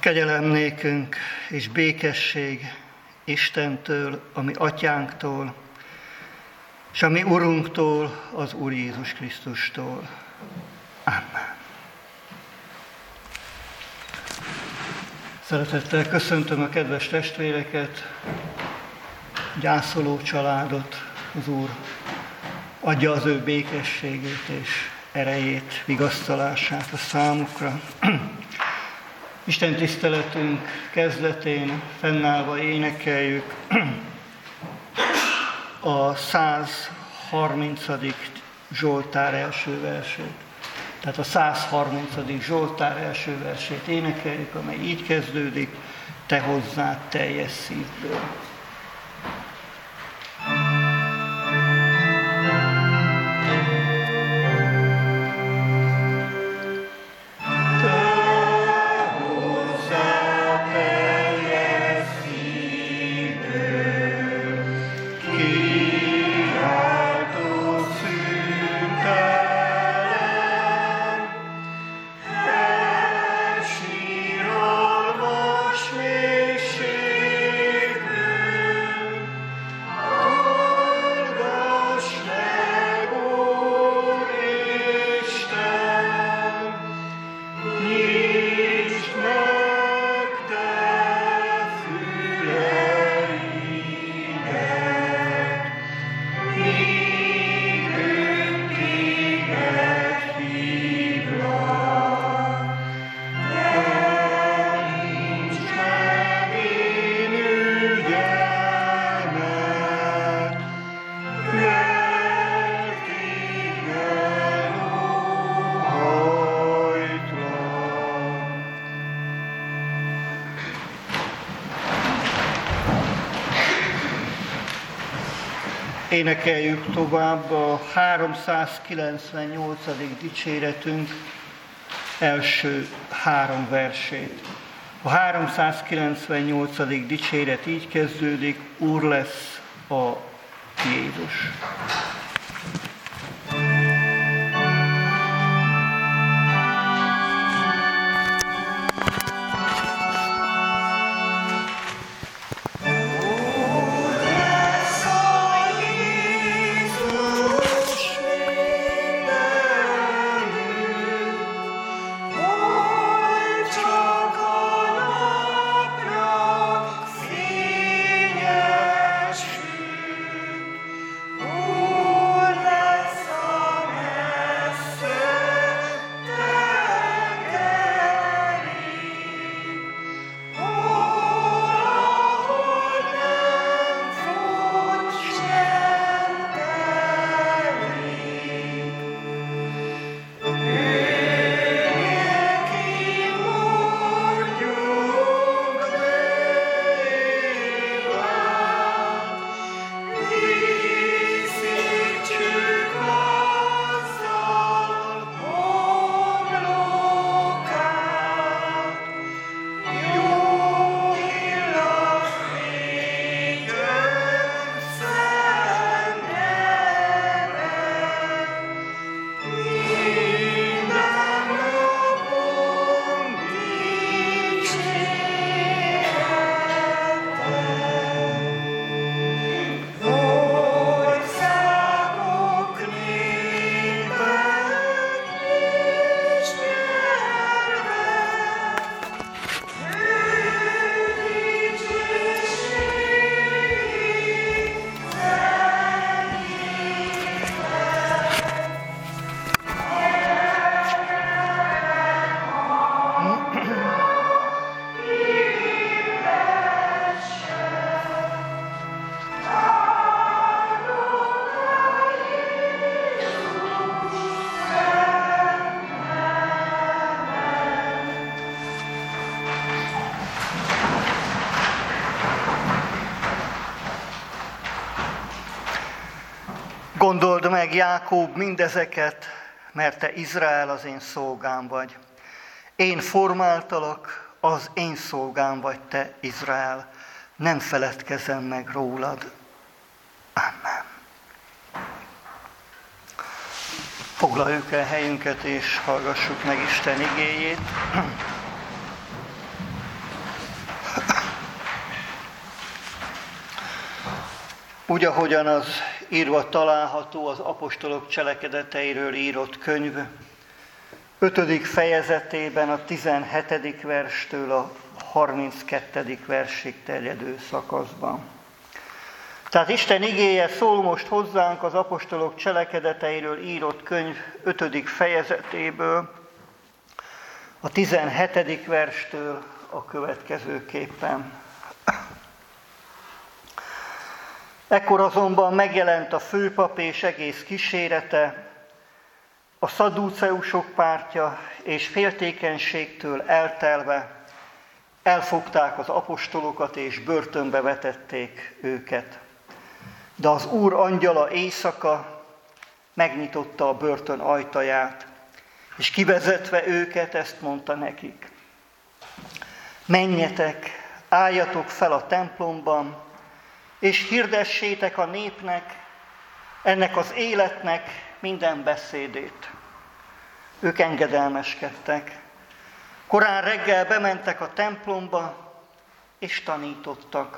Kegyelem nékünk és békesség Istentől, a mi atyánktól, és a mi Urunktól, az Úr Jézus Krisztustól. Amen. Szeretettel köszöntöm a kedves testvéreket, gyászoló családot, az Úr adja az ő békességét és erejét, vigasztalását a számukra. Isten tiszteletünk kezdetén fennállva énekeljük a 130. Zsoltár első versét. Tehát a 130. Zsoltár első versét énekeljük, amely így kezdődik: Te hozzád teljes szívből. Énekeljük tovább a 398. dicséretünk első 3 versét. A 398. dicséret így kezdődik: Úr lesz a Jézus. Gondold meg, Jákob, mindezeket, mert te Izrael, az én szolgám vagy. Én formáltalak, az én szolgám vagy te, Izrael. Nem feledkezem meg rólad. Amen. Foglaljuk el helyünket, és hallgassuk meg Isten igéjét. Úgy, ahogyan az írva található az apostolok cselekedeteiről írott könyv 5. fejezetében a 17. verstől a 32. versig terjedő szakaszban. Tehát Isten igéje szól most hozzánk az apostolok cselekedeteiről írott könyv 5. fejezetéből, a 17. verstől a következőképpen. Ekkor azonban megjelent a főpap és egész kísérete, a szadduceusok pártja, és féltékenységtől eltelve elfogták az apostolokat és börtönbe vetették őket. De az Úr angyala éjszaka megnyitotta a börtön ajtaját, és kivezetve őket ezt mondta nekik: menjetek, álljatok fel a templomban, és hirdessétek a népnek, ennek az életnek minden beszédét. Ők engedelmeskedtek. Korán reggel bementek a templomba, és tanítottak.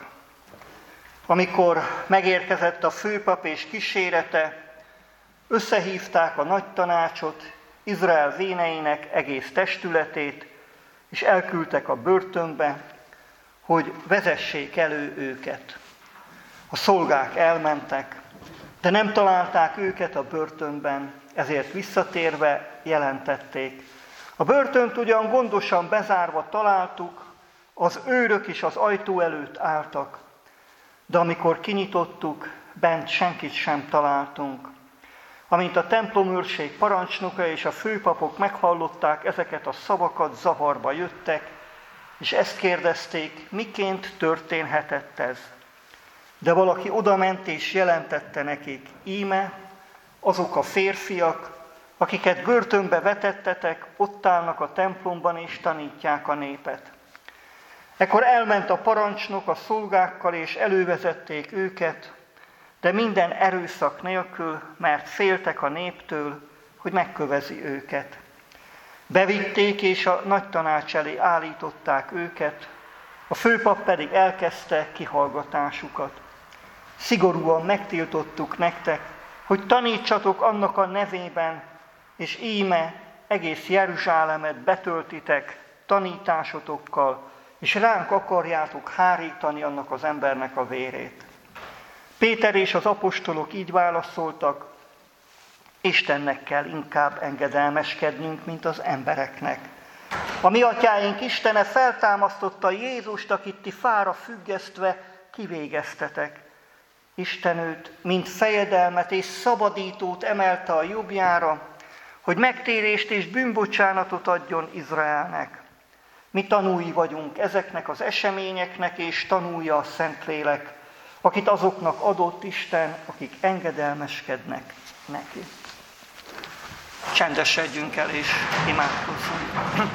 Amikor megérkezett a főpap és kísérete, összehívták a nagy tanácsot, Izrael véneinek egész testületét, és elküldtek a börtönbe, hogy vezessék elő őket. A szolgák elmentek, de nem találták őket a börtönben, ezért visszatérve jelentették: a börtönt ugyan gondosan bezárva találtuk, az őrök is az ajtó előtt álltak, de amikor kinyitottuk, bent senkit sem találtunk. Amint a templomőrség parancsnoka és a főpapok meghallották ezeket a szavakat, zavarba jöttek, és ezt kérdezték, miként történhetett ez. De valaki odament és jelentette nekik: íme, azok a férfiak, akiket börtönbe vetettetek, ott állnak a templomban és tanítják a népet. Ekkor elment a parancsnok a szolgákkal, és elővezették őket, de minden erőszak nélkül, mert féltek a néptől, hogy megkövezi őket. Bevitték, és a nagy tanács elé állították őket, a főpap pedig elkezdte kihallgatásukat. Szigorúan megtiltottuk nektek, hogy tanítsatok annak a nevében, és íme egész Jeruzsálemet betöltitek tanításotokkal, és ránk akarjátok hárítani annak az embernek a vérét. Péter és az apostolok így válaszoltak: Istennek kell inkább engedelmeskednünk, mint az embereknek. A mi atyáink Istene feltámasztotta Jézust, akit ti fára függesztve kivégeztetek. Isten őt, mint fejedelmet és szabadítót emelte a jobbjára, hogy megtérést és bűnbocsánatot adjon Izraelnek. Mi tanúi vagyunk ezeknek az eseményeknek, és tanúja a Szentlélek, akit azoknak adott Isten, akik engedelmeskednek neki. Csendesedjünk el és imádkozzunk.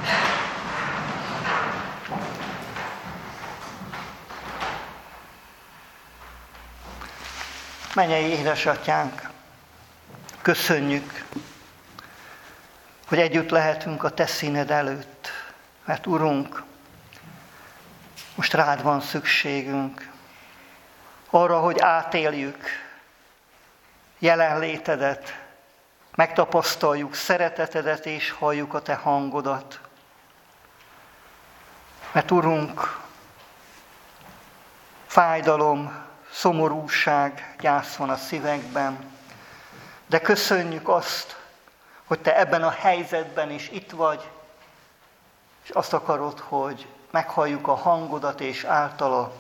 Mennyei édesatyánk, köszönjük, hogy együtt lehetünk a te színed előtt, mert Urunk, most rád van szükségünk, arra, hogy átéljük jelenlétedet, megtapasztaljuk szeretetedet és halljuk a te hangodat. Mert Urunk, fájdalom, szomorúság, gyász van a szívekben, de köszönjük azt, hogy te ebben a helyzetben is itt vagy, és azt akarod, hogy meghalljuk a hangodat, és általa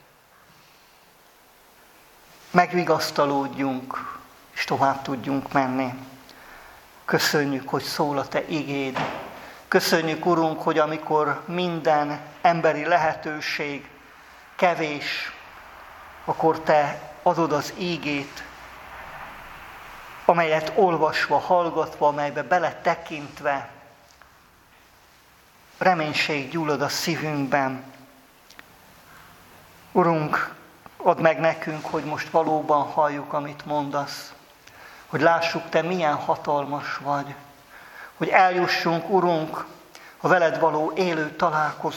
megvigasztalódjunk, és tovább tudjunk menni. Köszönjük, hogy szól a te igéd. Köszönjük, Urunk, hogy amikor minden emberi lehetőség kevés, akkor te adod az ígét, amelyet olvasva, hallgatva, amelybe beletekintve reménység gyullad a szívünkben. Urunk, add meg nekünk, hogy most valóban halljuk, amit mondasz, hogy lássuk, te milyen hatalmas vagy, hogy eljussunk, Urunk, a veled való élő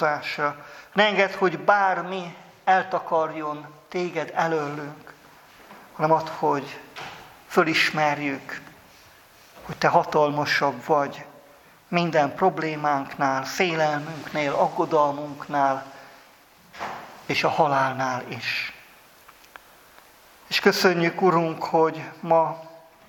találkozásra. Ne engedd, hogy bármi eltakarjon téged előlünk, hanem ad, hogy fölismerjük, hogy Te hatalmasabb vagy minden problémánknál, félelmünknél, aggodalmunknál, és a halálnál is. És köszönjük, Urunk, hogy ma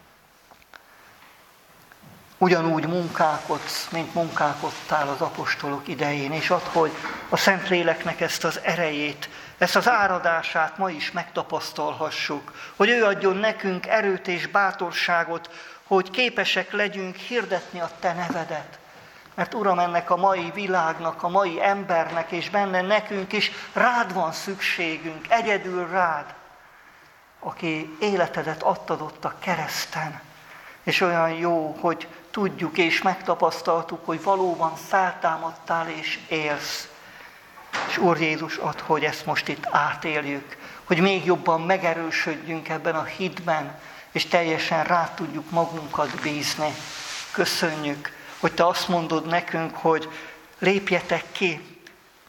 ugyanúgy munkálkodsz, mint munkálkodtál az apostolok idején, és add, hogy a Szentléleknek ezt az erejét, ezt az áradását ma is megtapasztalhassuk, hogy ő adjon nekünk erőt és bátorságot, hogy képesek legyünk hirdetni a Te nevedet. Mert Uram, ennek a mai világnak, a mai embernek és benne nekünk is rád van szükségünk, egyedül rád, aki életedet adtad ott a kereszten. És olyan jó, hogy tudjuk és megtapasztaltuk, hogy valóban feltámadtál és élsz. És Úr Jézus, add, hogy ezt most itt átéljük, hogy még jobban megerősödjünk ebben a hitben, és teljesen rá tudjuk magunkat bízni. Köszönjük, hogy Te azt mondod nekünk, hogy lépjetek ki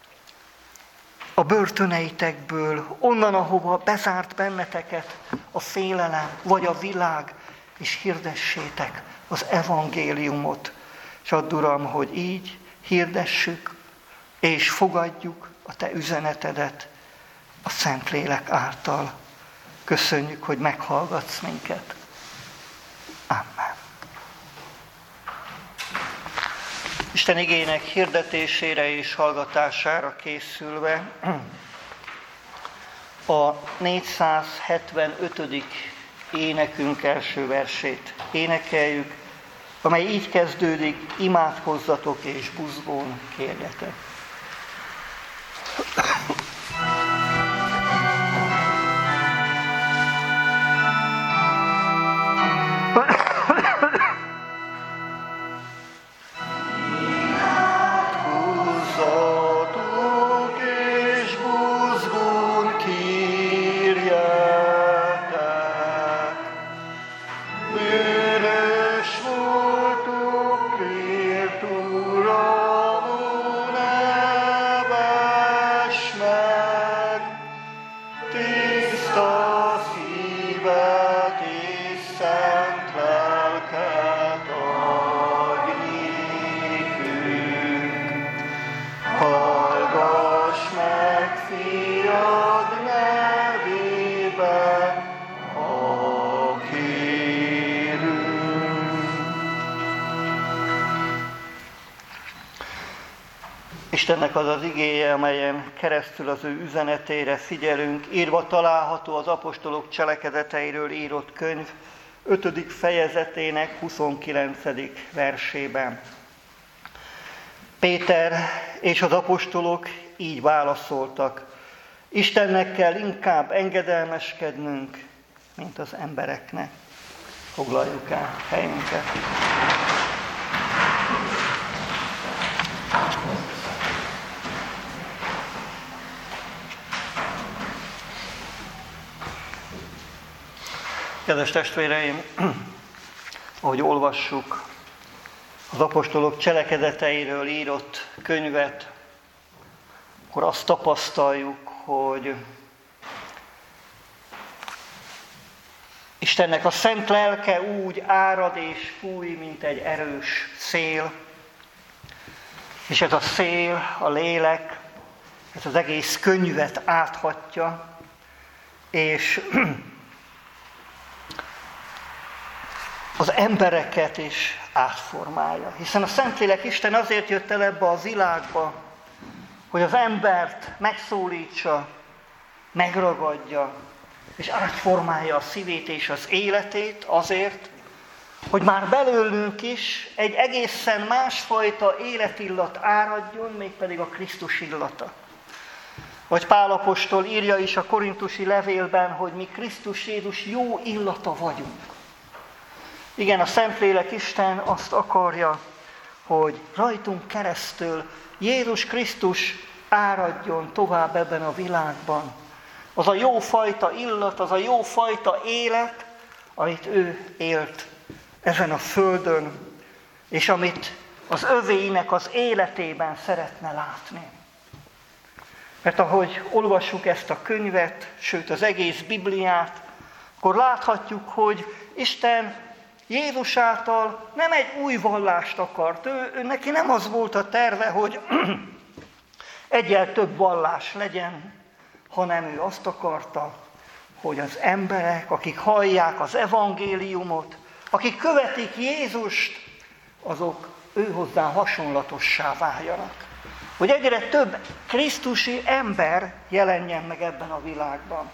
a börtöneitekből, onnan, ahova bezárt benneteket a félelem vagy a világ, és hirdessétek az evangéliumot. És add, Uram, hogy így hirdessük, és fogadjuk a Te üzenetedet a Szentlélek által. Köszönjük, hogy meghallgatsz minket. Amen. Isten igének hirdetésére és hallgatására készülve a 475. énekünk első versét énekeljük, amely így kezdődik: imádkozzatok és buzgón kérjetek. Istennek az az igéje, amelyen keresztül az ő üzenetére figyelünk, írva található az apostolok cselekedeteiről írott könyv 5. fejezetének 29. versében. Péter és az apostolok így válaszoltak: Istennek kell inkább engedelmeskednünk, mint az embereknek. Foglaljuk el helyünket. Kedves testvéreim, ahogy olvassuk az apostolok cselekedeteiről írott könyvet, akkor azt tapasztaljuk, hogy Istennek a szent lelke úgy árad és fúj, mint egy erős szél, és ez a szél, a lélek, ez az egész könyvet áthatja, és az embereket is átformálja. Hiszen a Szentlélek Isten azért jött el ebbe a világba, hogy az embert megszólítsa, megragadja, és átformálja a szívét és az életét azért, hogy már belőlünk is egy egészen másfajta életillat áradjon, mégpedig a Krisztus illata. Vagy Pál apostol írja is a korintusi levélben, hogy mi Krisztus Jézus jó illata vagyunk. Igen, a Szentlélek Isten azt akarja, hogy rajtunk keresztül Jézus Krisztus áradjon tovább ebben a világban. Az a jó fajta illat, az a jó fajta élet, amit ő élt ezen a földön, és amit az övéinek az életében szeretne látni. Mert ahogy olvassuk ezt a könyvet, sőt az egész Bibliát, akkor láthatjuk, hogy Isten Jézus által nem egy új vallást akart. Neki nem az volt a terve, hogy egyel több vallás legyen, hanem ő azt akarta, hogy az emberek, akik hallják az evangéliumot, akik követik Jézust, azok őhozzá hasonlatossá váljanak. Hogy egyre több krisztusi ember jelenjen meg ebben a világban.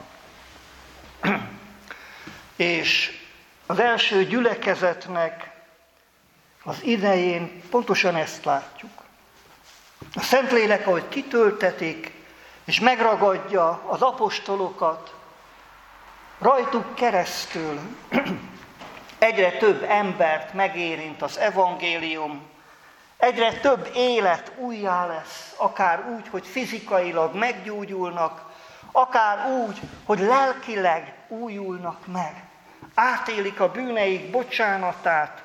És az első gyülekezetnek az idején pontosan ezt látjuk. A Szentlélek, ahogy kitöltetik, és megragadja az apostolokat, rajtuk keresztül egyre több embert megérint az evangélium, egyre több élet újjá lesz, akár úgy, hogy fizikailag meggyógyulnak, akár úgy, hogy lelkileg újulnak meg. Átélik a bűneik bocsánatát,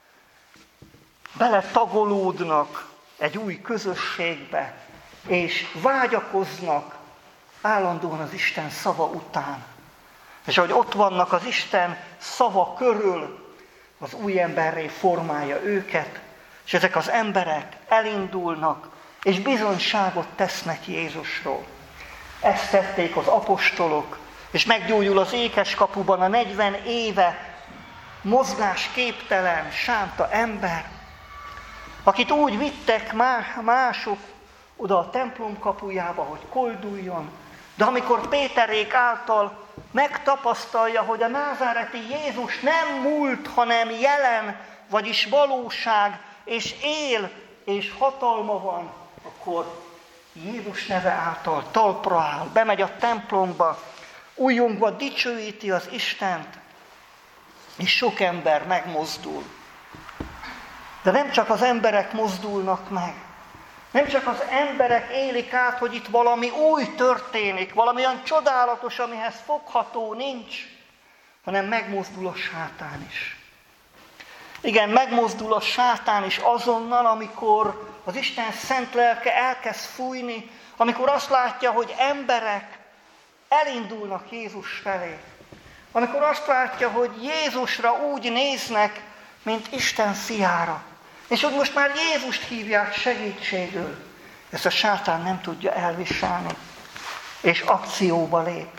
beletagolódnak egy új közösségbe, és vágyakoznak állandóan az Isten szava után. És ahogy ott vannak az Isten szava körül, az új emberré formálja őket, és ezek az emberek elindulnak, és bizonyságot tesznek Jézusról. Ezt tették az apostolok, és meggyógyul az ékeskapuban a 40 éve mozgásképtelen, sánta ember, akit úgy vittek mások oda a templom kapujába, hogy kolduljon, de amikor Péterék által megtapasztalja, hogy a názáreti Jézus nem múlt, hanem jelen, vagyis valóság, és él, és hatalma van, akkor Jézus neve által talpra áll, bemegy a templomba, újjongva dicsőíti az Istent, és sok ember megmozdul. De nem csak az emberek mozdulnak meg, nem csak az emberek élik át, hogy itt valami új történik, valami olyan csodálatos, amihez fogható nincs, hanem megmozdul a sátán is. Igen, megmozdul a sátán is azonnal, amikor az Isten szent lelke elkezd fújni, amikor azt látja, hogy emberek elindulnak Jézus felé. Amikor azt látja, hogy Jézusra úgy néznek, mint Isten fiára. És hogy most már Jézust hívják segítségül. Ezt a sátán nem tudja elviselni. És akcióba lép.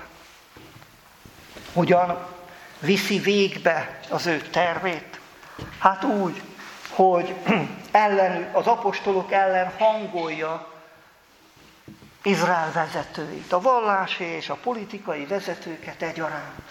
Hogyan viszi végbe az ő tervét? Hát úgy, hogy az apostolok ellen hangolja Izrael vezetőit, a vallási és a politikai vezetőket egyaránt.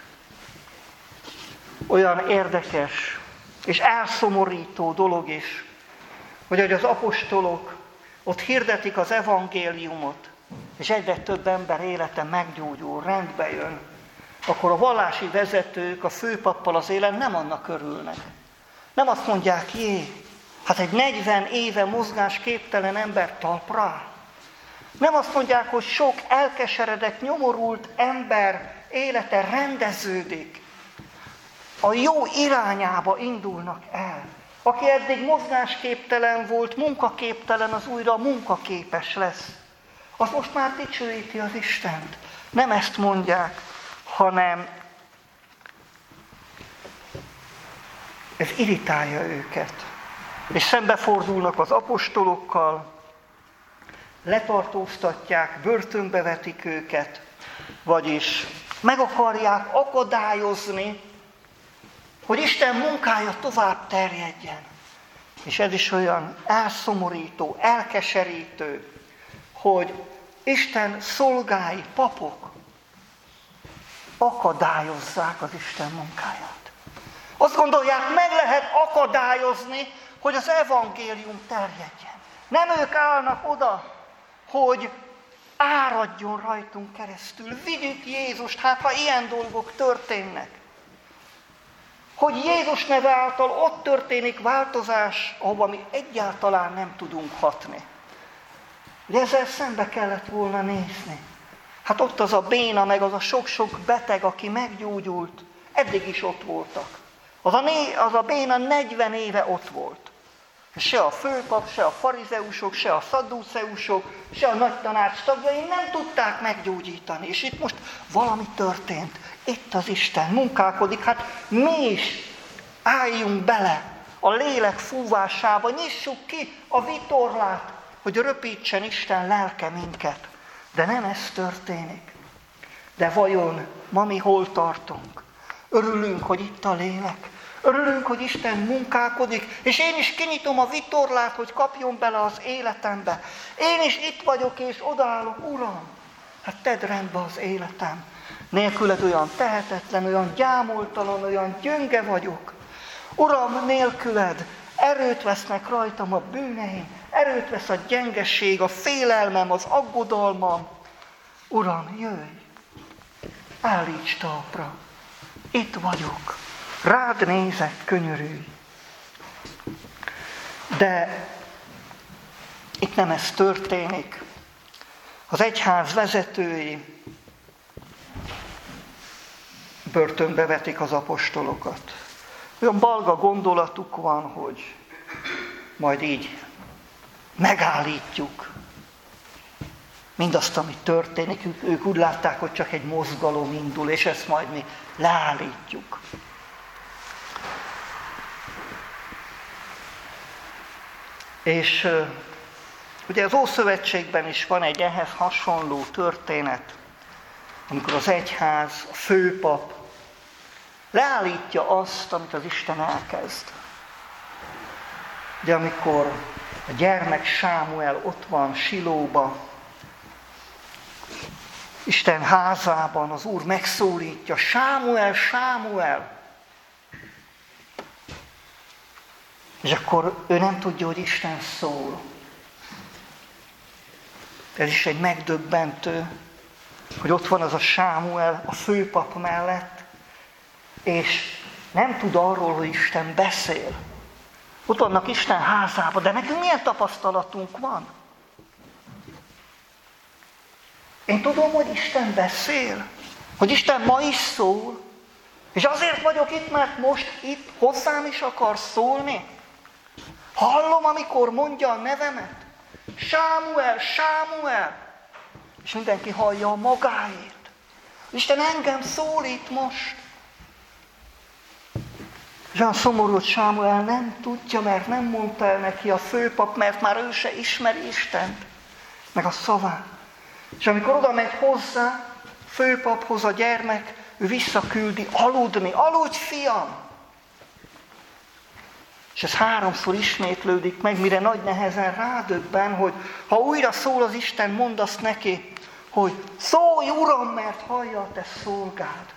Olyan érdekes és elszomorító dolog is, hogy az apostolok ott hirdetik az evangéliumot, és egyre több ember élete meggyógyul, rendbe jön, akkor a vallási vezetők a főpappal az élen nem annak örülnek. Nem azt mondják, hát egy 40 éve mozgásképtelen ember talpra áll. Nem azt mondják, hogy sok elkeseredett, nyomorult ember élete rendeződik. A jó irányába indulnak el. Aki eddig mozgásképtelen volt, munkaképtelen, az újra munkaképes lesz. Az most már dicsőíti az Istent. Nem ezt mondják, hanem ez irritálja őket. És szembefordulnak az apostolokkal, letartóztatják, börtönbe vetik őket, vagyis meg akarják akadályozni, hogy Isten munkája tovább terjedjen. És ez is olyan elszomorító, elkeserítő, hogy Isten szolgái, papok akadályozzák az Isten munkáját. Azt gondolják, meg lehet akadályozni, hogy az evangélium terjedjen. Nem ők állnak oda, hogy áradjon rajtunk keresztül. Vigyük Jézust, hát ha ilyen dolgok történnek. Hogy Jézus neve által ott történik változás, ahova mi egyáltalán nem tudunk hatni. Ugye ezzel szembe kellett volna nézni. Hát ott az a béna, meg az a sok-sok beteg, aki meggyógyult, eddig is ott voltak. Az a béna 40 éve ott volt. Se a főpap, se a farizeusok, se a szadduceusok, se a nagy tanács tagjai nem tudták meggyógyítani. És itt most valami történt. Itt az Isten munkálkodik. Hát mi is álljunk bele a lélek fúvásába, nyissuk ki a vitorlát, hogy röpítsen Isten lelke minket. De nem ez történik. De vajon ma mi hol tartunk? Örülünk, hogy itt a lélek. Örülünk, hogy Isten munkálkodik, és én is kinyitom a vitorlát, hogy kapjon bele az életembe. Én is itt vagyok, és odaállok, Uram, hát tedd rendbe az életem. Nélküled olyan tehetetlen, olyan gyámoltalan, olyan gyönge vagyok. Uram, nélküled erőt vesznek rajtam a bűneim, erőt vesz a gyengeség, a félelmem, az aggodalmam. Uram, jöjj, állíts talpra, itt vagyok. Rád nézek, könyörülj. De itt nem ez történik. Az egyház vezetői börtönbe vetik az apostolokat. Olyan balga gondolatuk van, hogy majd így megállítjuk mindazt, ami történik. Ők úgy látták, hogy csak egy mozgalom indul, és ezt majd mi leállítjuk. És ugye az Ószövetségben is van egy ehhez hasonló történet, amikor az egyház, a főpap leállítja azt, amit az Isten elkezd. De amikor a gyermek Sámuel ott van Silóba, Isten házában, az Úr megszólítja, Sámuel, Sámuel! És akkor ő nem tudja, hogy Isten szól. Ez is egy megdöbbentő, hogy ott van az a Sámuel a főpap mellett, és nem tud arról, hogy Isten beszél. Ott vannak Isten házában, de nekünk milyen tapasztalatunk van? Én tudom, hogy Isten beszél, hogy Isten ma is szól, és azért vagyok itt, mert most itt hozzám is akar szólni. Hallom, amikor mondja a nevemet. Sámuel, Sámuel! És mindenki hallja a magáét. Isten engem szólít most. És olyan szomorú, hogy Sámuel nem tudja, mert nem mondta el neki a főpap, mert már ő se ismeri Istent, meg a szavát. És amikor oda megy hozzá, főpaphoz a gyermek, ő visszaküldi aludni. Aludj, fiam! És ez 3-szor ismétlődik meg, mire nagy nehezen rádöbben, hogy ha újra szól az Isten, mondd azt neki, hogy szólj, Uram, mert hallja a te szolgád.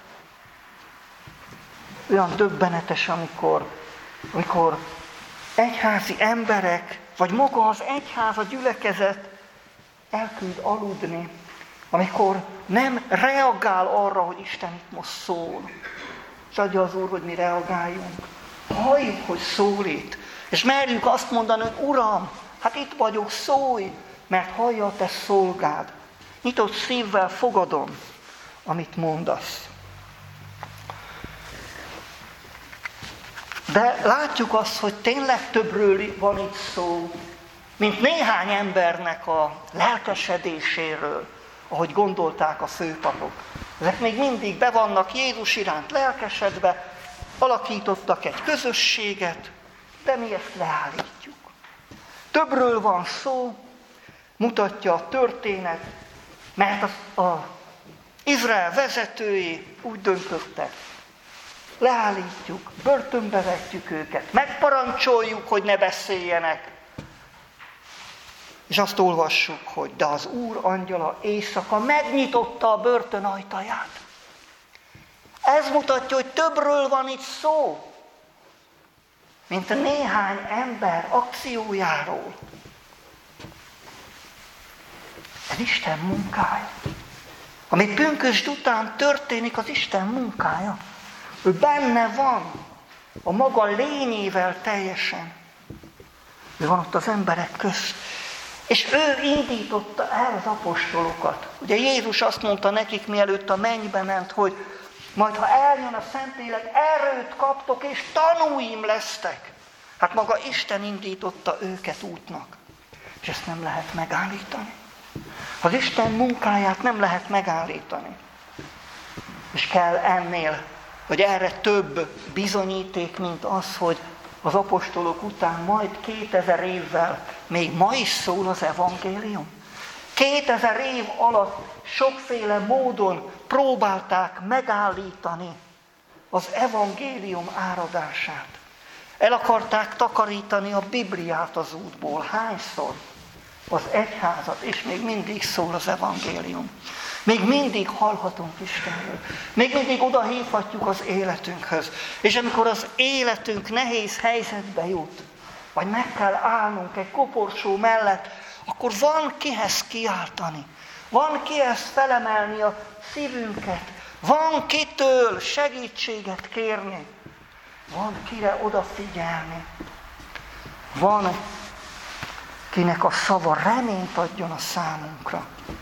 Olyan döbbenetes, amikor egyházi emberek, vagy maga az egyház, a gyülekezet elküld aludni, amikor nem reagál arra, hogy Isten itt most szól. És adja az Úr, hogy mi reagáljunk. Halljuk, hogy szólít, és merjük azt mondani, hogy Uram, hát itt vagyok, szólj, mert hallja a te szolgád. Nyitott szívvel fogadom, amit mondasz. De látjuk azt, hogy tényleg többről van itt szó, mint néhány embernek a lelkesedéséről, ahogy gondolták a főpapok. Ezek még mindig be vannak Jézus iránt lelkesedve, alakítottak egy közösséget, de mi ezt leállítjuk. Többről van szó, mutatja a történet, mert az Izrael vezetői úgy döntöttek, leállítjuk, börtönbe vetjük őket, megparancsoljuk, hogy ne beszéljenek. És azt olvassuk, hogy de az Úr angyala éjszaka megnyitotta a börtön ajtaját. Ez mutatja, hogy többről van itt szó, mint a néhány ember akciójáról. Ez Isten munkája. Ami pünkösd után történik, az Isten munkája. Ő benne van, a maga lényével teljesen. Ő van ott az emberek közt. És ő indította el az apostolokat. Ugye Jézus azt mondta nekik, mielőtt a mennybe ment, hogy majd ha eljön a Szentlélek, erőt kaptok, és tanúim lesztek. Hát maga Isten indította őket útnak, és ezt nem lehet megállítani. Az Isten munkáját nem lehet megállítani. És kell ennél, vagy erre több bizonyíték, mint az, hogy az apostolok után majd 2000 évvel még ma is szól az evangélium. 2000 év alatt sokféle módon próbálták megállítani az evangélium áradását. El akarták takarítani a Bibliát az útból. Hányszor? Az egyházat, és még mindig szól az evangélium. Még mindig hallhatunk Istenről. Még mindig oda hívhatjuk az életünkhöz. És amikor az életünk nehéz helyzetbe jut, vagy meg kell állnunk egy koporsó mellett, akkor van kihez kiáltani. Van kihez felemelni a szívünket. Van kitől segítséget kérni. Van kire odafigyelni. Van kinek a szava reményt adjon a számunkra.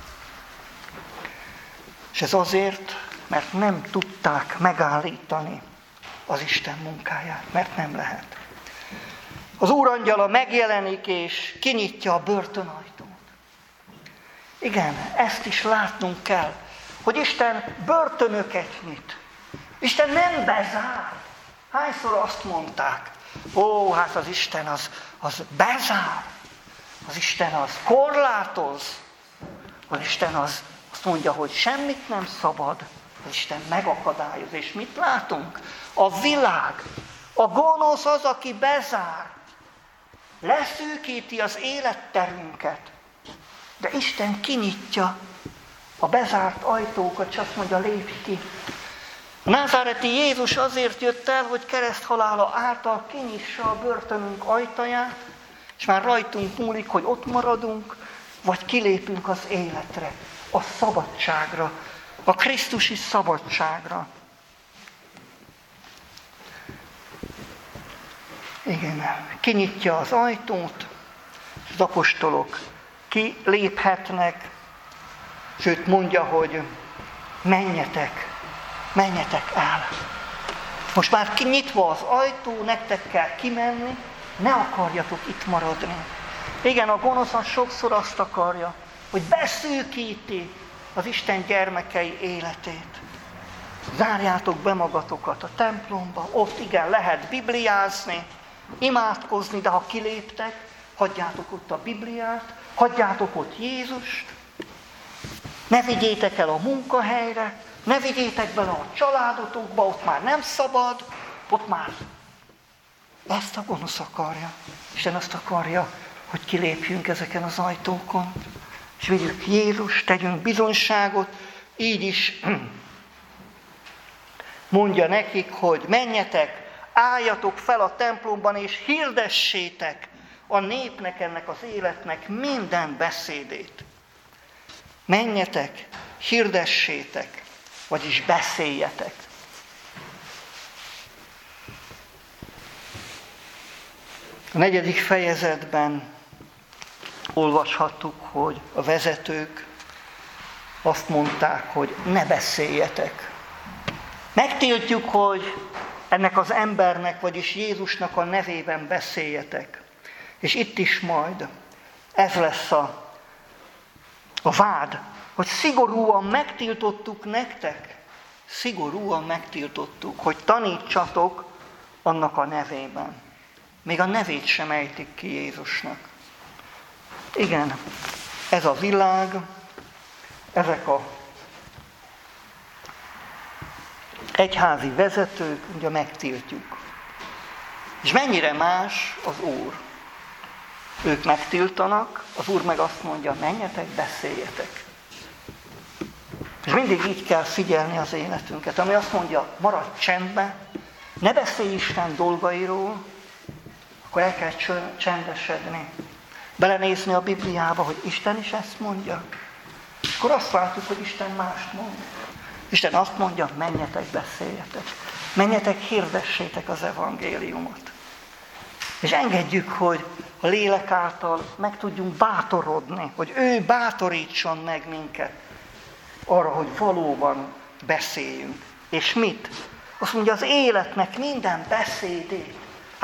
És ez azért, mert nem tudták megállítani az Isten munkáját, mert nem lehet. Az úrangyala megjelenik és kinyitja a börtönajtót. Igen, ezt is látnunk kell, hogy Isten börtönöket nyit. Isten nem bezár. Hányszor azt mondták, hát az Isten az bezár. Az Isten az korlátoz. Az Isten azt mondja, hogy semmit nem szabad. Az Isten megakadályoz. És mit látunk? A világ, a gonosz az, aki bezár. Leszűkíti az életterünket. De Isten kinyitja a bezárt ajtókat, és azt mondja, lépj ki. A názáreti Jézus azért jött el, hogy kereszthalála által kinyissa a börtönünk ajtaját, és már rajtunk múlik, hogy ott maradunk, vagy kilépünk az életre, a szabadságra, a krisztusi szabadságra. Igen, kinyitja az ajtót, az apostolok kiléphetnek, sőt mondja, hogy menjetek el. Most már kinyitva az ajtó, nektek kell kimenni, ne akarjatok itt maradni. Igen, a gonosz sokszor azt akarja, hogy beszűkíti az Isten gyermekei életét. Zárjátok be magatokat a templomba, ott igen, lehet bibliázni, imádkozni, de ha kiléptek, hagyjátok ott a Bibliát, hagyjátok ott Jézust, ne vigyétek el a munkahelyre, ne vigyétek bele a családotokba, ott már nem szabad, ott már ezt a gonosz akarja. Isten azt akarja, hogy kilépjünk ezeken az ajtókon, és vigyük Jézust, tegyünk bizonyságot, így is mondja nekik, hogy menjetek, álljatok fel a templomban, és hirdessétek a népnek, ennek az életnek minden beszédét. Menjetek, hirdessétek, vagyis beszéljetek. A 4. fejezetben olvashattuk, hogy a vezetők azt mondták, hogy ne beszéljetek. Megtiltjuk, hogy ennek az embernek, vagyis Jézusnak a nevében beszéljetek. És itt is majd ez lesz a vád, hogy szigorúan megtiltottuk nektek, szigorúan megtiltottuk, hogy tanítsatok annak a nevében. Még a nevét sem ejtik ki Jézusnak. Igen, ez a világ, ezek a egyházi vezetők, ugye megtiltjuk. És mennyire más az Úr. Ők megtiltanak, az Úr meg azt mondja, menjetek, beszéljetek. És mindig így kell figyelni az életünket, ami azt mondja, maradj csendbe, ne beszélj Isten dolgairól, akkor el kell csendesedni. Belenézni a Bibliába, hogy Isten is ezt mondja. Akkor azt látjuk, hogy Isten mást mond. Isten azt mondja, menjetek, beszéljetek. Menjetek, hirdessétek az evangéliumot. És engedjük, hogy a lélek által meg tudjunk bátorodni, hogy ő bátorítson meg minket arra, hogy valóban beszéljünk. És mit? Azt mondja, az életnek minden beszédét.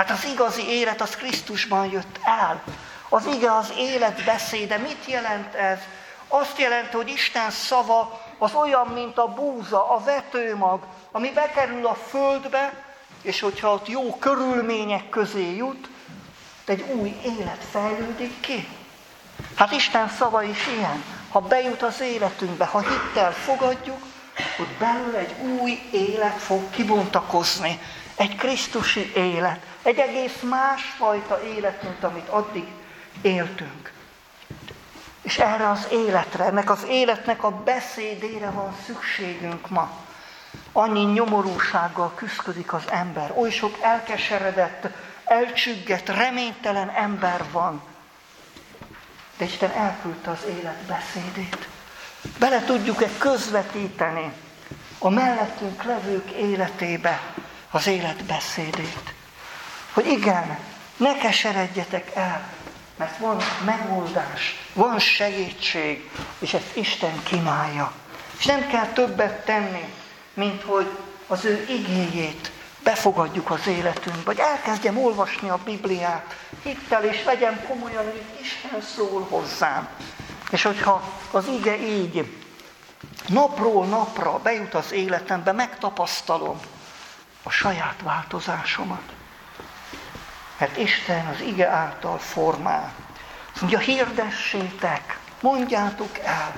Hát az igazi élet az Krisztusban jött el. Az ige az élet beszéde. Mit jelent ez? Azt jelenti, hogy Isten szava az olyan, mint a búza, a vetőmag, ami bekerül a földbe, és hogyha ott jó körülmények közé jut, egy új élet fejlődik ki. Hát Isten szava is ilyen. Ha bejut az életünkbe, ha hittel fogadjuk, ott belül egy új élet fog kibontakozni. Egy krisztusi élet. Egy egész másfajta élet, mint amit addig éltünk. És erre az életre, ennek az életnek a beszédére van szükségünk ma. Annyi nyomorúsággal küszködik az ember. Oly sok elkeseredett, elcsüggett, reménytelen ember van. De Isten elküldte az élet beszédét. Bele tudjuk-e közvetíteni a mellettünk levők életébe az élet beszédét? Hogy igen, ne keseredjetek el, mert van megoldás, van segítség, és ezt Isten kínálja. És nem kell többet tenni, mint hogy az ő igéjét befogadjuk az életünkbe, vagy elkezdjem olvasni a Bibliát hittel, és vegyem komolyan, hogy Isten szól hozzám. És hogyha az ige így napról napra bejut az életembe, megtapasztalom a saját változásomat. Mert Isten az ige által formál. Azt mondja, hirdessétek, mondjátok el.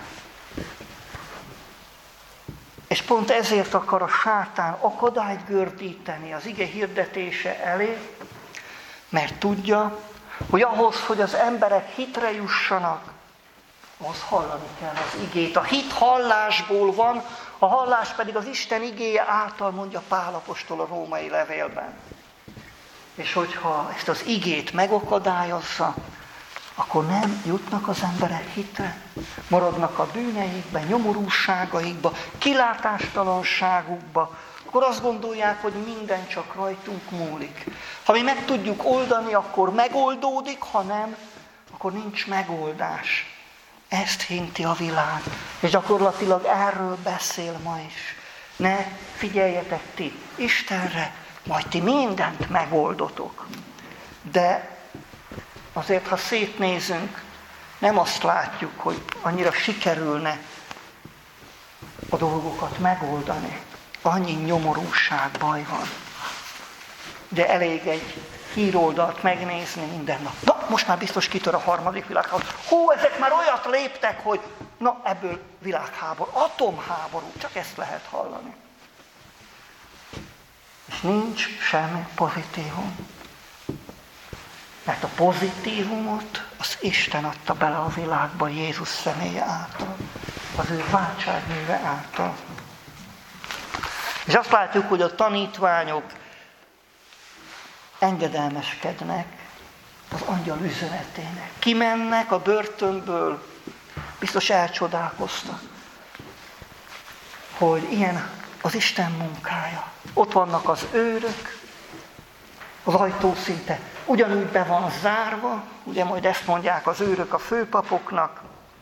És pont ezért akar a sátán akadályt gördíteni az ige hirdetése elé, mert tudja, hogy ahhoz, hogy az emberek hitre jussanak, ahhoz hallani kell az igét. A hit hallásból van, a hallás pedig az Isten igéje által, mondja Pál apostol a római levélben. És hogyha ezt az igét megakadályozza, akkor nem jutnak az emberek hitre. Maradnak a bűneikben, nyomorúságaikba, kilátástalanságukba. Akkor azt gondolják, hogy minden csak rajtunk múlik. Ha mi meg tudjuk oldani, akkor megoldódik, ha nem, akkor nincs megoldás. Ezt hinti a világ. És gyakorlatilag erről beszél ma is. Ne figyeljetek ti Istenre, majd ti mindent megoldotok. De azért, ha szétnézünk, nem azt látjuk, hogy annyira sikerülne a dolgokat megoldani. Annyi nyomorúság, baj van. De elég egy híroldalt megnézni minden nap. Na, most már biztos kitör a harmadik világháború. Hú, ezek már olyat léptek, hogy na, ebből világháború, atomháború, csak ezt lehet hallani. És nincs semmi pozitívum. Mert a pozitívumot az Isten adta bele a világba Jézus személye által, az ő váltságműve által. És azt látjuk, hogy a tanítványok engedelmeskednek az angyal üzenetének. Kimennek a börtönből, biztos elcsodálkoztak, hogy ilyen az Isten munkája. Ott vannak az őrök, az ajtó szinte ugyanúgy be van zárva, ugye majd ezt mondják az őrök a főpapoknak,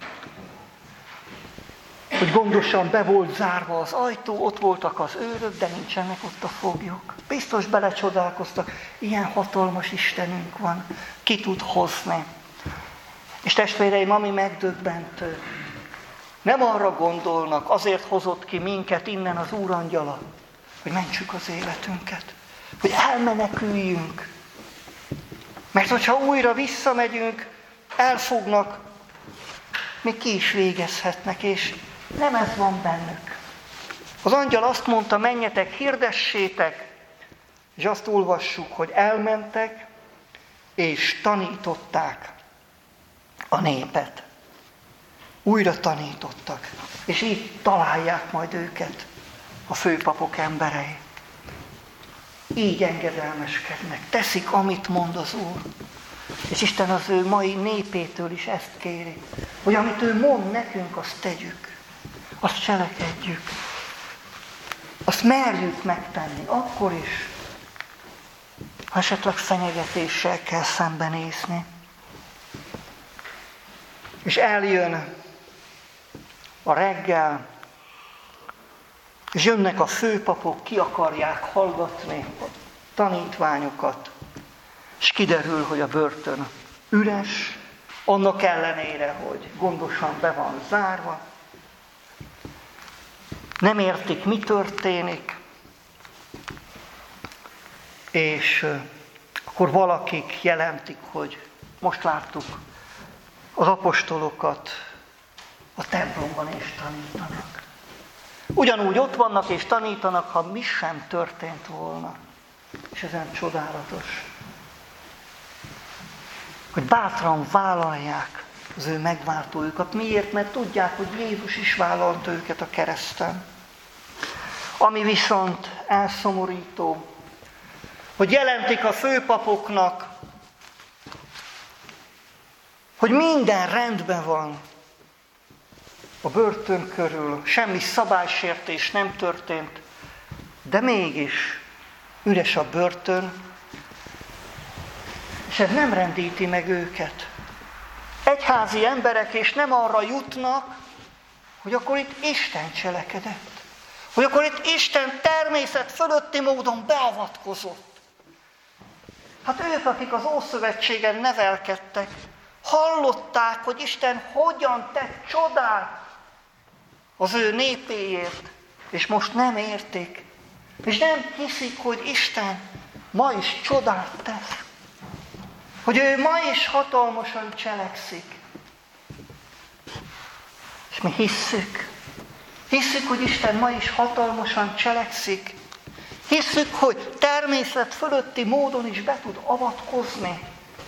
hogy gondosan be volt zárva az ajtó, ott voltak az őrök, de nincsenek ott a foglyok. Biztos belecsodálkoztak, ilyen hatalmas Istenünk van, ki tud hozni. És testvéreim, ami megdöbbentő, nem arra gondolnak, azért hozott ki minket innen az Úr angyala, hogy mentsük az életünket, hogy elmeneküljünk. Mert hogyha újra visszamegyünk, elfognak, még ki is végezhetnek, és nem ez van bennük. Az angyal azt mondta, menjetek, hirdessétek, és azt olvassuk, hogy elmentek, és tanították a népet. Újra tanítottak, és így találják majd őket a főpapok emberei. Így engedelmeskednek, teszik, amit mond az Úr. És Isten az ő mai népétől is ezt kéri, hogy amit ő mond nekünk, azt tegyük, azt cselekedjük, azt merjük megtenni, akkor is, ha esetleg fenyegetéssel kell szembenézni. És eljön a reggel, és jönnek a főpapok, ki akarják hallgatni a tanítványokat. és kiderül, hogy a börtön üres, annak ellenére, hogy gondosan be van zárva. Nem értik, mi történik, és akkor valakik jelentik, hogy most láttuk az apostolokat a templomban és tanítanak. Ugyanúgy ott vannak és tanítanak, ha mi sem történt volna. És ezen csodálatos, hogy bátran vállalják az ő megváltójukat. Miért? Mert tudják, hogy Jézus is vállalta őket a kereszten. Ami viszont elszomorító, hogy jelentik a főpapoknak, hogy minden rendben van a börtön körül, semmi szabálysértés nem történt, de mégis üres a börtön, és ez nem rendíti meg őket. Egyházi emberek, és nem arra jutnak, hogy akkor itt Isten cselekedett. Hogy akkor itt Isten természet fölötti módon beavatkozott. Hát ők, akik az Ószövetségen nevelkedtek, hallották, hogy Isten hogyan tett csodát az ő népéért, és most nem értik. És nem hiszik, hogy Isten ma is csodát tesz. Hogy ő ma is hatalmasan cselekszik. És mi hisszük. Hisszük, hogy Isten ma is hatalmasan cselekszik. Hisszük, hogy természet fölötti módon is be tud avatkozni.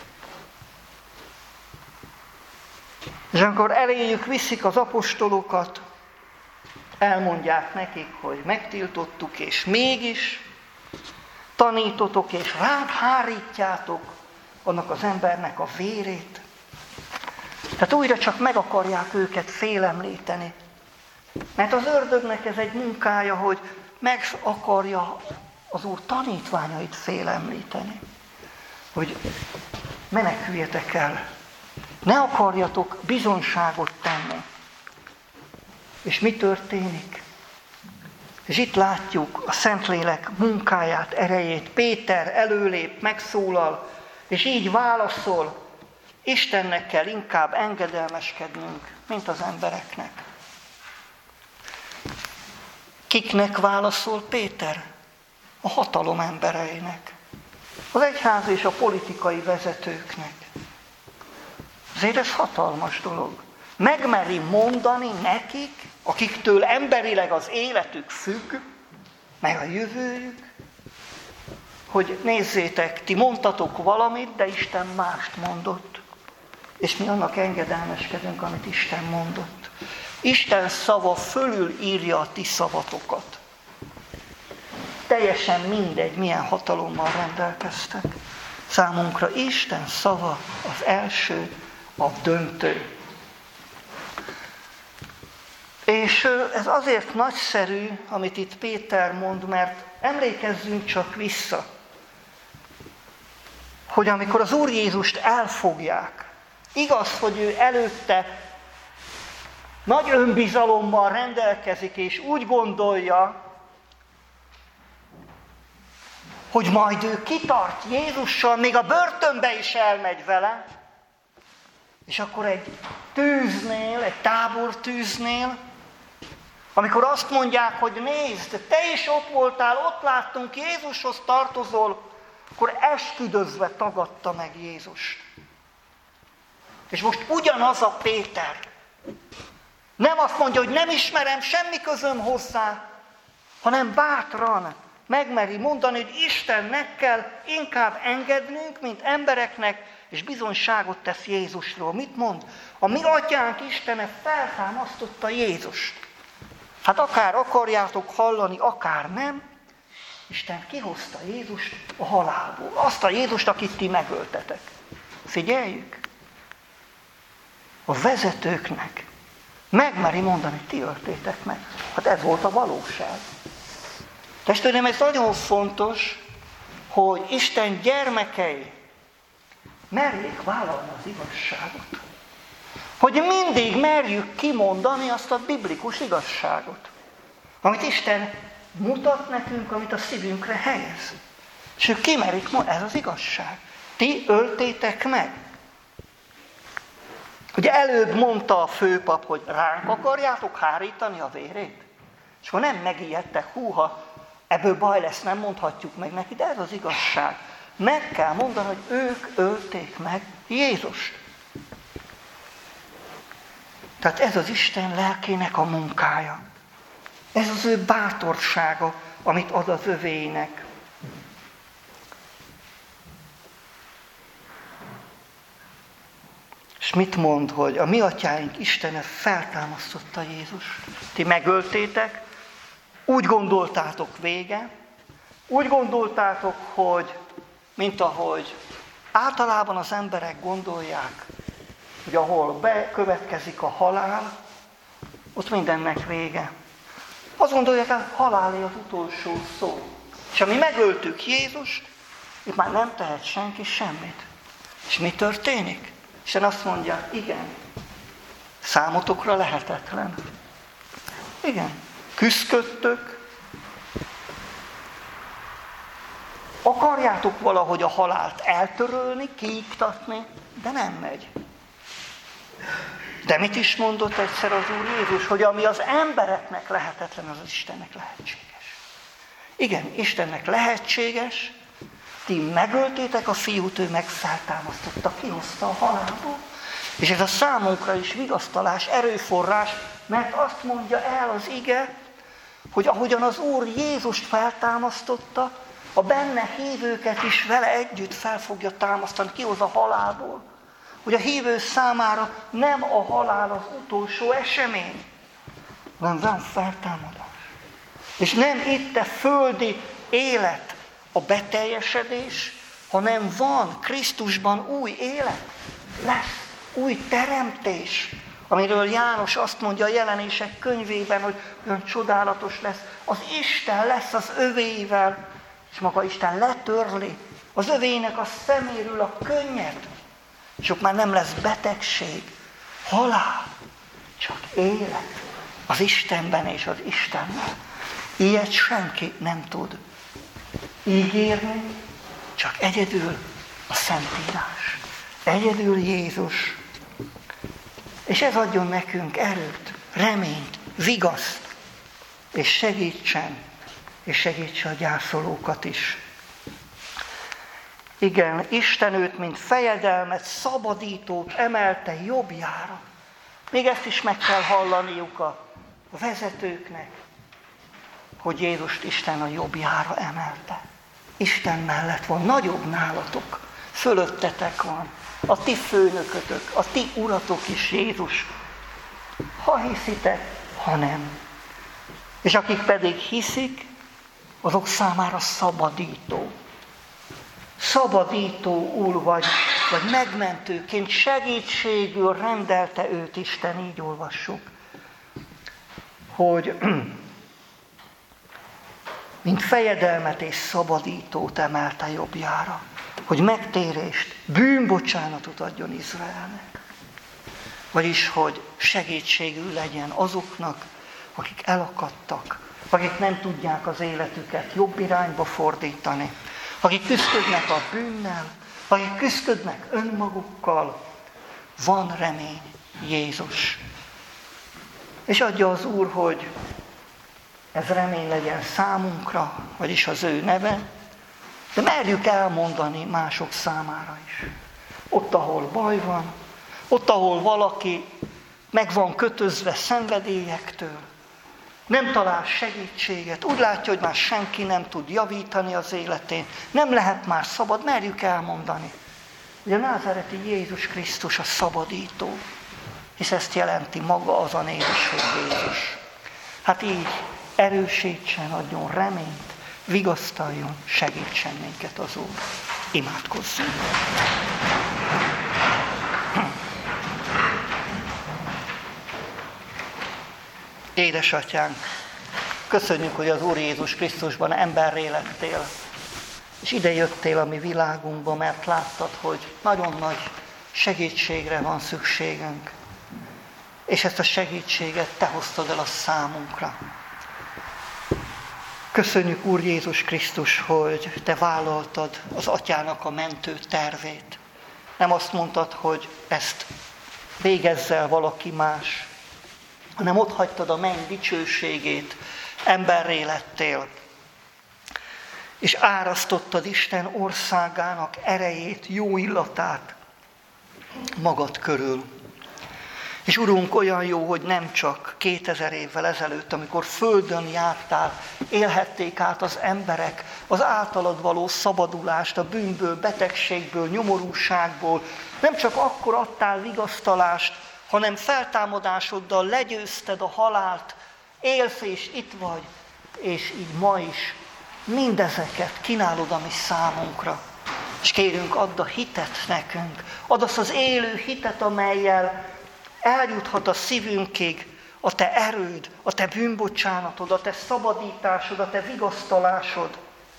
És amikor eléjük viszik az apostolokat, elmondják nekik, hogy megtiltottuk, és mégis tanítotok, és ránk hárítjátok annak az embernek a vérét. Tehát újra csak meg akarják őket félemlíteni. Mert az ördögnek ez egy munkája, hogy meg akarja az Úr tanítványait félemlíteni. Hogy meneküljetek el. Ne akarjatok bizonságot tenni. És mi történik? És itt látjuk a Szentlélek munkáját, erejét. Péter előlép, megszólal, és így válaszol. Istennek kell inkább engedelmeskednünk, mint az embereknek. Kiknek válaszol Péter? A hatalom embereinek. Az egyház és a politikai vezetőknek. Azért ez hatalmas dolog. Megmeri mondani nekik, akiktől emberileg az életük függ, meg a jövőjük, hogy nézzétek, ti mondtatok valamit, de Isten mást mondott. És mi annak engedelmeskedünk, amit Isten mondott. Isten szava fölül írja a ti szavatokat. Teljesen mindegy, milyen hatalommal rendelkeztek. Számunkra Isten szava az első, a döntő. És ez azért nagyszerű, amit itt Péter mond, mert emlékezzünk csak vissza, hogy amikor az Úr Jézust elfogják, igaz, hogy ő előtte nagy önbizalommal rendelkezik, és úgy gondolja, hogy majd ő kitart Jézussal, még a börtönbe is elmegy vele, és akkor egy tűznél, egy tábortűznél, amikor azt mondják, hogy nézd, te is ott voltál, ott láttunk, Jézushoz tartozol, akkor esküdözve tagadta meg Jézust. És most ugyanaz a Péter. Nem azt mondja, hogy nem ismerem, semmi közöm hozzá, hanem bátran megmeri mondani, hogy Istennek kell inkább engednünk, mint embereknek, és bizonyságot tesz Jézusról. Mit mond? A mi atyánk Istene feltámasztotta Jézust. Hát akár akarjátok hallani, akár nem, Isten kihozta Jézust a halálból. Azt a Jézust, akit ti megöltetek. Figyeljük! A vezetőknek megmeri mondani, ti öltétek meg. Hát ez volt a valóság. Testvérem, ez nagyon fontos, hogy Isten gyermekei merjék vállalni az igazságot. Hogy mindig merjük kimondani azt a biblikus igazságot, amit Isten mutat nekünk, amit a szívünkre helyez. És ők kimerik, ez az igazság. Ti öltétek meg. Ugye előbb mondta a főpap, hogy ránk akarjátok hárítani a vérét? És akkor nem megijedtek, húha, ebből baj lesz, nem mondhatjuk meg neki, de ez az igazság. Meg kell mondani, hogy ők ölték meg Jézust. Tehát ez az Isten lelkének a munkája. Ez az ő bátorsága, amit ad az övének. És mit mond, hogy a mi atyáink Istene feltámasztotta Jézust. Ti megöltétek, úgy gondoltátok vége, úgy gondoltátok, hogy, mint ahogy általában az emberek gondolják, hogy ahol bekövetkezik a halál, ott mindennek vége. Azt gondolják, hogy halálé az utolsó szó. És ha mi megöltük Jézust, itt már nem tehet senki semmit. És mi történik? Isten azt mondja, igen, számotokra lehetetlen. Igen, küszködtök, akarjátok valahogy a halált eltörölni, kiiktatni, de nem megy. De mit is mondott egyszer az Úr Jézus, hogy ami az embereknek lehetetlen, az Istennek lehetséges. Igen, Istennek lehetséges, ti megöltétek a fiút, ő meg feltámasztotta, kihozta a halálból. És ez a számunkra is vigasztalás, erőforrás, mert azt mondja el az ige, hogy ahogyan az Úr Jézust feltámasztotta, a benne hívőket is vele együtt fel fogja támasztani, kihoz a halálból. Hogy a hívő számára nem a halál az utolsó esemény, hanem van feltámadás. És nem itt a földi élet a beteljesedés, hanem van Krisztusban új élet, lesz új teremtés, amiről János azt mondja a Jelenések könyvében, hogy olyan csodálatos lesz. Az Isten lesz az övéivel, és maga Isten letörli az övének a szeméről a könnyet, és ott már nem lesz betegség, halál, csak élet az Istenben és az Istennel. Ilyet senki nem tud ígérni, csak egyedül a Szentírás, egyedül Jézus. És ez adjon nekünk erőt, reményt, vigaszt, és segítsen, és segítse a gyászolókat is. Igen, Isten őt, mint fejedelmet, szabadítót emelte jobbjára. Még ezt is meg kell hallaniuk a vezetőknek, hogy Jézust Isten a jobbjára emelte. Isten mellett van, nagyobb nálatok, fölöttetek van, a ti főnökötök, a ti uratok is Jézus. Ha hiszitek, ha nem. És akik pedig hiszik, azok számára szabadító. Szabadító úr vagy megmentőként segítségül rendelte őt Isten, így olvassuk, hogy mint fejedelmet és szabadítót emelte jobbjára, hogy megtérést, bűnbocsánatot adjon Izraelnek. Vagyis, hogy segítségül legyen azoknak, akik elakadtak, akik nem tudják az életüket jobb irányba fordítani, akik küzdködnek a bűnnel, akik küzdködnek önmagukkal, van remény, Jézus. És adja az Úr, hogy ez remény legyen számunkra, vagyis az ő neve, de merjük elmondani mások számára is. Ott, ahol baj van, ott, ahol valaki meg van kötözve szenvedélyektől, nem talál segítséget, úgy látja, hogy már senki nem tud javítani az életén, nem lehet már szabad, merjük elmondani, hogy a názáreti Jézus Krisztus a szabadító, és ezt jelenti maga az a név is, hogy Jézus. Hát így erősítsen, adjon reményt, vigasztaljon, segítsen minket az Úr. Imádkozzunk! Édesatyánk, köszönjük, hogy az Úr Jézus Krisztusban emberré lettél, és ide jöttél a mi világunkba, mert láttad, hogy nagyon nagy segítségre van szükségünk, és ezt a segítséget te hoztad el a számunkra. Köszönjük, Úr Jézus Krisztus, hogy Te vállaltad az Atyának a mentő tervét. Nem azt mondtad, hogy ezt végezze el valaki más, hanem ott hagytad a menny dicsőségét, emberré lettél, és árasztottad Isten országának erejét, jó illatát magad körül. És Urunk, olyan jó, hogy nem csak 2000 évvel ezelőtt, amikor földön jártál, élhették át az emberek az általad való szabadulást a bűnből, betegségből, nyomorúságból. Nem csak akkor adtál vigasztalást, hanem feltámadásoddal legyőzted a halált, élsz és itt vagy, és így ma is mindezeket kínálod a mi számunkra. És kérünk, add a hitet nekünk, add azt az élő hitet, amellyel eljuthat a szívünkig a Te erőd, a Te bűnbocsánatod, a Te szabadításod, a Te vigasztalásod.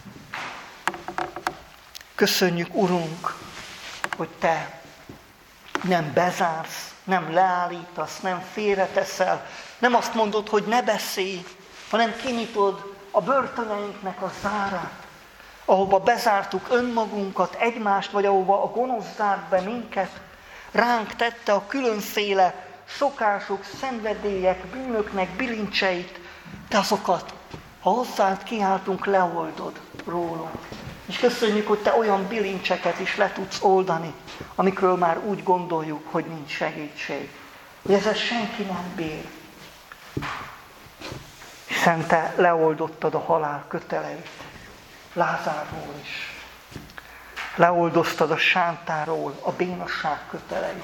Köszönjük, Urunk, hogy Te nem bezársz, nem leállítasz, nem félreteszel, nem azt mondod, hogy ne beszélj, hanem kinyitod a börtöneinknek a zárát, ahova bezártuk önmagunkat, egymást, vagy ahova a gonosz zárt be minket. Ránk tette a különféle szokások, szenvedélyek, bűnöknek bilincseit, de azokat, ha hozzád kiáltunk, leoldod rólunk. És köszönjük, hogy Te olyan bilincseket is le tudsz oldani, amikről már úgy gondoljuk, hogy nincs segítség. Hogy ezzel senki nem bír. Hiszen Te leoldottad a halál köteleit, Lázárról is. Leoldoztad a sántáról a bénasság köteleit.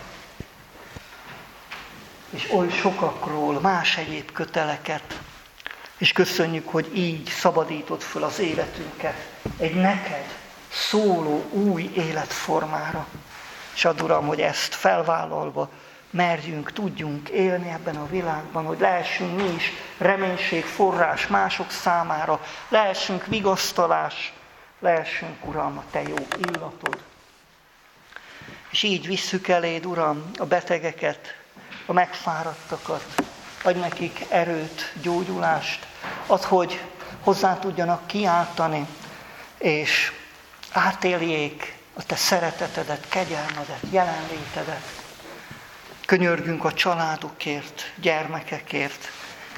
És oly sokakról más egyéb köteleket. És köszönjük, hogy így szabadítod föl az életünket egy neked szóló új életformára. És add, Uram, hogy ezt felvállalva merjünk, tudjunk élni ebben a világban, hogy lehessünk mi is reménységforrás mások számára, lehessünk vigasztalás, lehessünk, Uram, a Te jó illatod. És így visszük eléd, Uram, a betegeket, a megfáradtakat, adj nekik erőt, gyógyulást, add, hogy hozzá tudjanak kiáltani, és átéljék a Te szeretetedet, kegyelmedet, jelenlétedet. Könyörgünk a családokért, gyermekekért,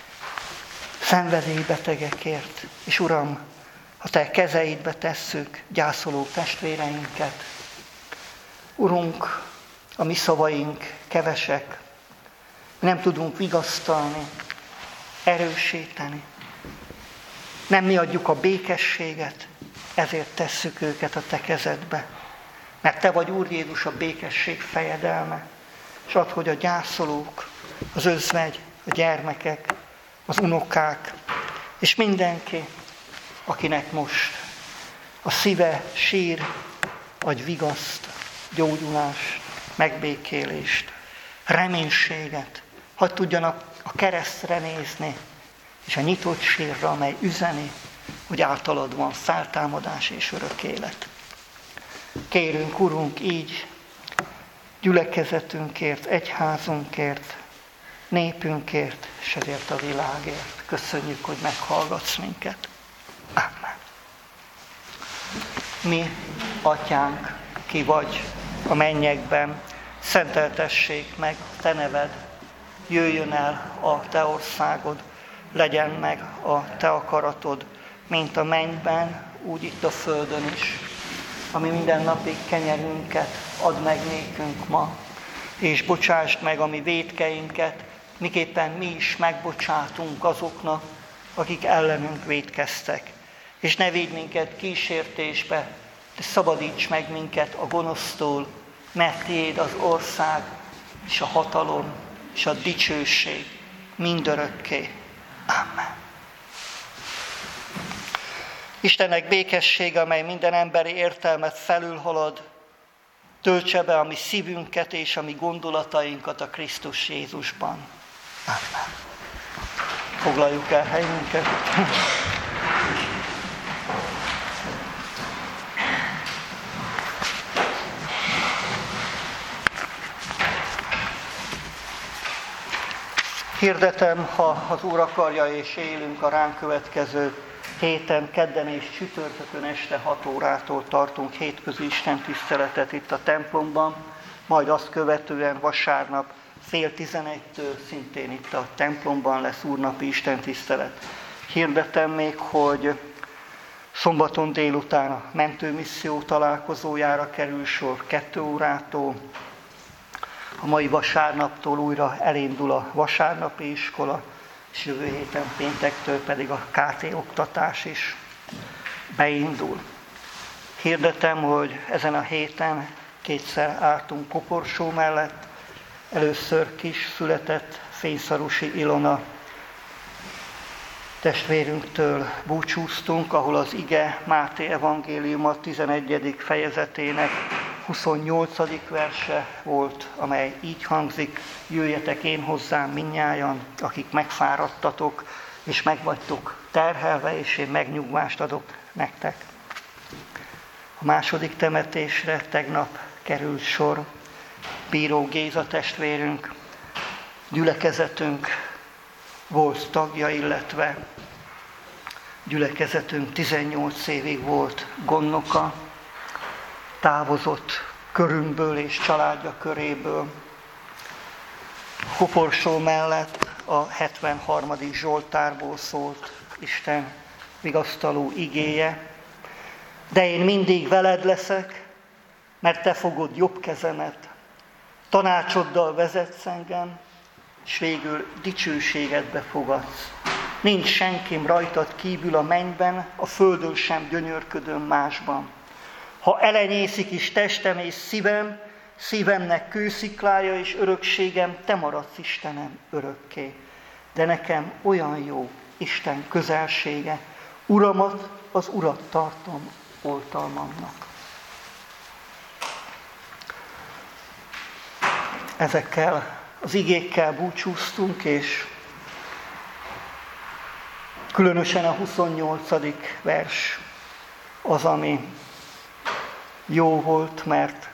szenvedélybetegekért, és Uram, a Te kezeidbe tesszük gyászoló testvéreinket. Urunk, a mi szavaink kevesek, nem tudunk vigasztalni, erősíteni. Nem mi adjuk a békességet, ezért tesszük őket a Te kezedbe. Mert Te vagy, Úr Jézus, a békesség fejedelme. És add, hogy a gyászolók, az özvegy, a gyermekek, az unokák, és mindenki, akinek most a szíve sír, adj vigaszt, gyógyulást, megbékélést, reménységet, hadd tudjanak a keresztre nézni, és a nyitott sírra, amely üzeni, hogy általad van feltámadás és örök élet. Kérünk, Urunk, így gyülekezetünkért, egyházunkért, népünkért, és ezért a világért. Köszönjük, hogy meghallgatsz minket. Amen. Mi, Atyánk, ki vagy a mennyekben, szenteltessék meg a Te neved, jöjjön el a Te országod, legyen meg a Te akaratod, mint a mennyben, úgy itt a földön is. Ami mindennapi kenyerünket add meg nékünk ma, és bocsásd meg a mi vétkeinket, miképpen mi is megbocsátunk azoknak, akik ellenünk vétkeztek. És ne védj minket kísértésbe, de szabadíts meg minket a gonosztól, mert Tiéd az ország, és a hatalom, és a dicsőség mindörökké. Amen. Istennek békessége, amely minden emberi értelmet felülhalad, töltse be a mi szívünket és a mi gondolatainkat a Krisztus Jézusban. Amen. Foglaljuk el helyünket. Hirdetem, ha az Úr akarja és élünk a ránk következő héten, kedden és csütörtökön este 6 órától tartunk hétközi istentiszteletet itt a templomban, majd azt követően vasárnap fél 11-től szintén itt a templomban lesz úrnapi istentisztelet. Hirdetem még, hogy szombaton délután a mentőmisszió találkozójára kerül sor 2 órától. A mai vasárnaptól újra elindul a vasárnapi iskola, és jövő héten péntektől pedig a KT oktatás is beindul. Hirdetem, hogy ezen a héten 2-szer álltunk Koporsó mellett. Először kis született Fényszarusi Ilona testvérünktől búcsúztunk, ahol az ige Máté evangéliuma 11. fejezetének 28. verse volt, amely így hangzik: jöjjetek én hozzám mindnyájan, akik megfáradtatok, és megvagytok terhelve, és én megnyugvást adok nektek. A második temetésre tegnap került sor. Bíró Géza testvérünk, gyülekezetünk volt tagja, illetve gyülekezetünk 18 évig volt gondnoka, távozott körünkből és családja köréből. Koporsó mellett a 73. Zsoltárból szólt Isten vigasztaló igéje: de én mindig veled leszek, mert te fogod jobb kezemet, tanácsoddal vezetsz engem, és végül dicsőségedbe fogadsz. Nincs senkim rajtad kívül a mennyben, a földön sem gyönyörködöm másban. Ha elenyészik is testem és szívem, szívemnek kősziklája és örökségem, te maradsz, Istenem, örökké. De nekem olyan jó Isten közelsége, Uramat, az Urat tartom oltalmamnak. Ezekkel az igékkel búcsúztunk, és különösen a 28. vers az, ami jó volt, mert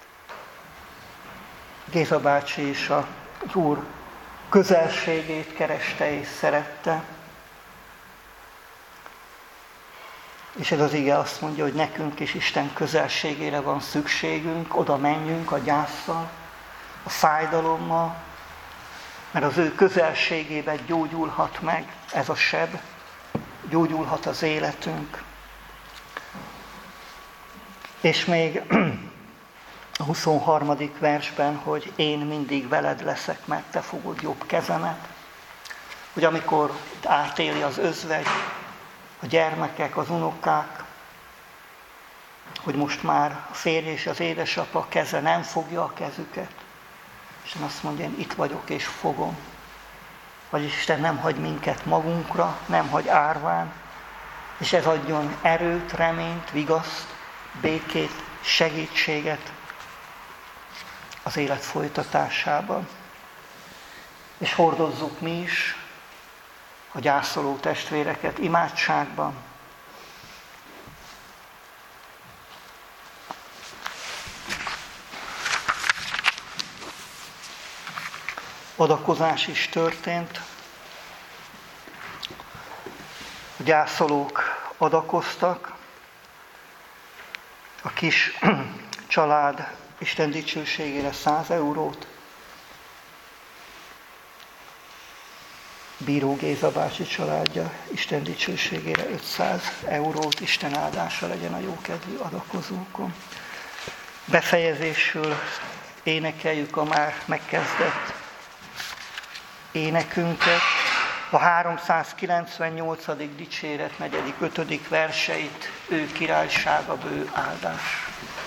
Géza bácsi is az Úr közelségét kereste és szerette. És ez az ige azt mondja, hogy nekünk is Isten közelségére van szükségünk, oda menjünk a gyásszal, a fájdalommal, mert az ő közelségében gyógyulhat meg ez a seb, gyógyulhat az életünk. És még a 23. versben, hogy én mindig veled leszek, mert te fogod jobb kezemet, hogy amikor átéli az özvegy, a gyermekek, az unokák, hogy most már a férj és az édesapa keze nem fogja a kezüket. Isten azt mondja, én itt vagyok és fogom. Vagyis Isten nem hagy minket magunkra, nem hagy árván, és ez adjon erőt, reményt, vigaszt, békét, segítséget az élet folytatásában. És hordozzuk mi is a gyászoló testvéreket imádságban. Adakozás is történt. A gyászolók adakoztak. A kis család Isten dicsőségére 100 eurót. Bíró Géza bácsi családja Isten dicsőségére 500 eurót. Isten áldása legyen a jókedvű adakozókon. Befejezésül énekeljük a már megkezdett énekünket, a 398. dicséret 4. 5. verseit, ő királysága bő áldás.